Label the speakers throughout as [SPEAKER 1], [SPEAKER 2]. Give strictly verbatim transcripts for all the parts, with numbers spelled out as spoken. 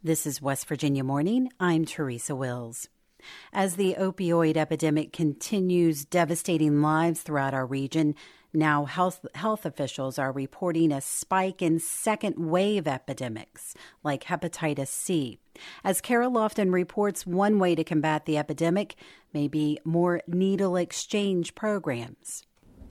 [SPEAKER 1] This is West Virginia Morning. I'm Teresa Wills. As the opioid epidemic continues devastating lives throughout our region, now health, health officials are reporting a spike in second wave epidemics like hepatitis C. As Kara Lofton reports, one way to combat the epidemic may be more needle exchange programs.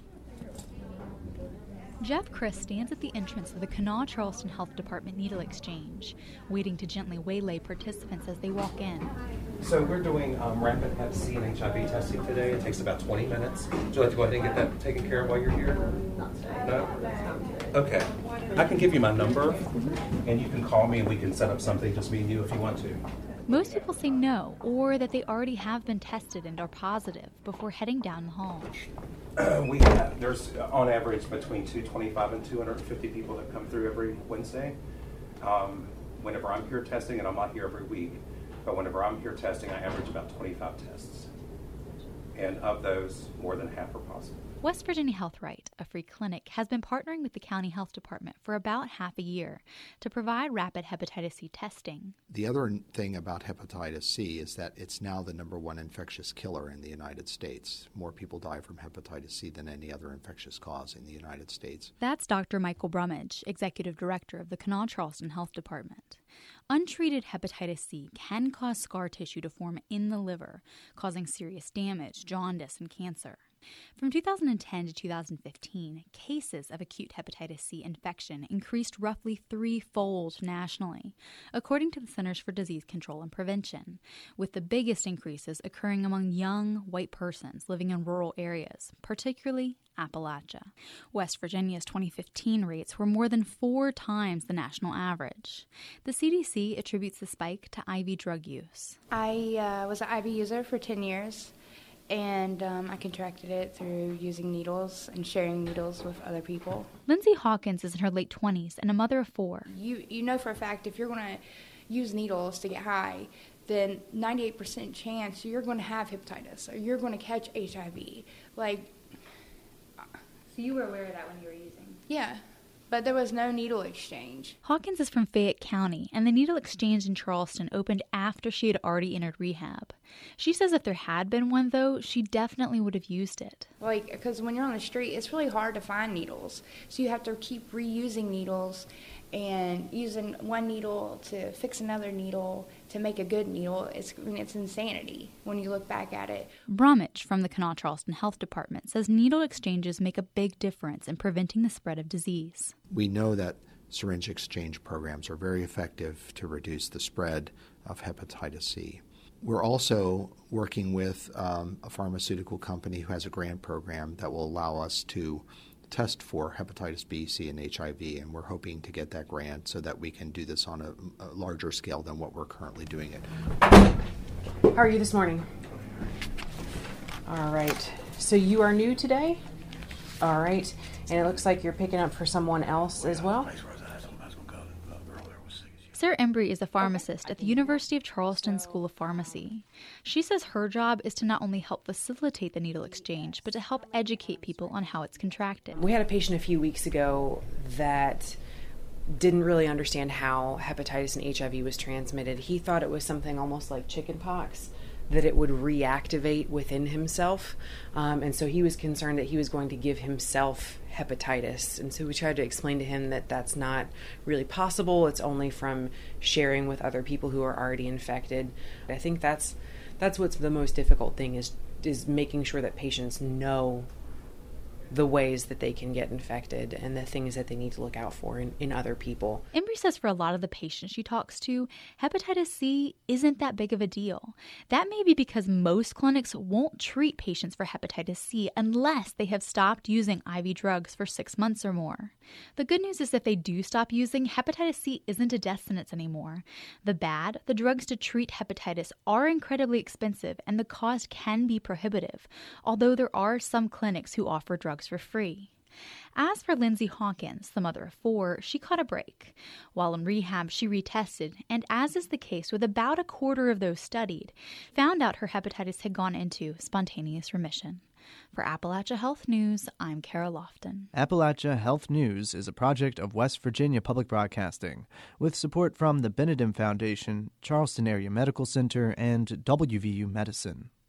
[SPEAKER 2] Jeff Chris stands at the entrance of the Kanawha Charleston Health Department Needle Exchange, waiting to gently waylay participants as they walk in.
[SPEAKER 3] So we're doing um, rapid hep C and H I V testing today. It takes about twenty minutes. Would you like to go ahead and get that taken care of while you're here? No? Okay. I can give you my number, and you can call me and we can set up something, just me and you, if you want to.
[SPEAKER 2] Most people say no, or that they already have been tested and are positive before heading down the hall.
[SPEAKER 3] Uh, we have, there's uh, on average between two twenty-five and two hundred fifty people that come through every Wednesday. Um, whenever I'm here testing, and I'm not here every week, but whenever I'm here testing, I average about twenty-five tests. And of those, more than half are positive.
[SPEAKER 2] West Virginia Health Right, a free clinic, has been partnering with the county health department for about half a year to provide rapid hepatitis C testing.
[SPEAKER 4] The other thing about hepatitis C is that it's now the number one infectious killer in the United States. More people die from hepatitis C than any other infectious cause in the United States.
[SPEAKER 2] That's Doctor Michael Brummage, Executive Director of the Kanawha Charleston Health Department. Untreated hepatitis C can cause scar tissue to form in the liver, causing serious damage, jaundice, and cancer. From two thousand ten to two thousand fifteen, cases of acute hepatitis C infection increased roughly threefold nationally, according to the Centers for Disease Control and Prevention, with the biggest increases occurring among young white persons living in rural areas, particularly Appalachia. West Virginia's twenty fifteen rates were more than four times the national average. The C D C attributes the spike to I V drug use.
[SPEAKER 5] I uh, was an I V user for ten years. And um, I contracted it through using needles and sharing needles with other people.
[SPEAKER 2] Lindsay Hawkins is in her late twenties and a mother of four.
[SPEAKER 5] You you know for a fact if you're going to use needles to get high, then ninety-eight percent chance you're going to have hepatitis or you're going to catch H I V. Like,
[SPEAKER 6] so you were aware of that when you were using?
[SPEAKER 5] Yeah. But there was no needle exchange.
[SPEAKER 2] Hawkins is from Fayette County, and the needle exchange in Charleston opened after she had already entered rehab. She says if there had been one, though, she definitely would have used it.
[SPEAKER 5] Like, because when you're on the street, it's really hard to find needles. So you have to keep reusing needles and using one needle to fix another needle to make a good needle. It's, I mean, it's insanity when you look back at it.
[SPEAKER 2] Brummage from the Kanawha Charleston Health Department says needle exchanges make a big difference in preventing the spread of disease.
[SPEAKER 4] We know that syringe exchange programs are very effective to reduce the spread of hepatitis C. We're also working with um, a pharmaceutical company who has a grant program that will allow us to test for hepatitis B, C, and H I V, and we're hoping to get that grant so that we can do this on a, a larger scale than what we're currently doing it.
[SPEAKER 7] How are you this morning? All right. So you are new today? All right. And it looks like you're picking up for someone else as well?
[SPEAKER 2] Sarah Embry is a pharmacist at the University of Charleston School of Pharmacy. She says her job is to not only help facilitate the needle exchange, but to help educate people on how it's contracted.
[SPEAKER 7] We had a patient a few weeks ago that didn't really understand how hepatitis and H I V was transmitted. He thought it was something almost like chickenpox, that it would reactivate within himself. Um, and so he was concerned that he was going to give himself hepatitis. And so we tried to explain to him that that's not really possible. It's only from sharing with other people who are already infected. I think that's that's what's the most difficult thing is is making sure that patients know the ways that they can get infected and the things that they need to look out for in, in other people.
[SPEAKER 2] Embry says for a lot of the patients she talks to, hepatitis C isn't that big of a deal. That may be because most clinics won't treat patients for hepatitis C unless they have stopped using I V drugs for six months or more. The good news is if they do stop using, hepatitis C isn't a death sentence anymore. The bad, the drugs to treat hepatitis are incredibly expensive and the cost can be prohibitive, although there are some clinics who offer drugs for free. As for Lindsay Hawkins, the mother of four, she caught a break. While in rehab, she retested, and as is the case with about a quarter of those studied, found out her hepatitis had gone into spontaneous remission. For Appalachia Health News, I'm Kara Lofton.
[SPEAKER 8] Appalachia Health News is a project of West Virginia Public Broadcasting, with support from the Benedum Foundation, Charleston Area Medical Center, and W V U Medicine.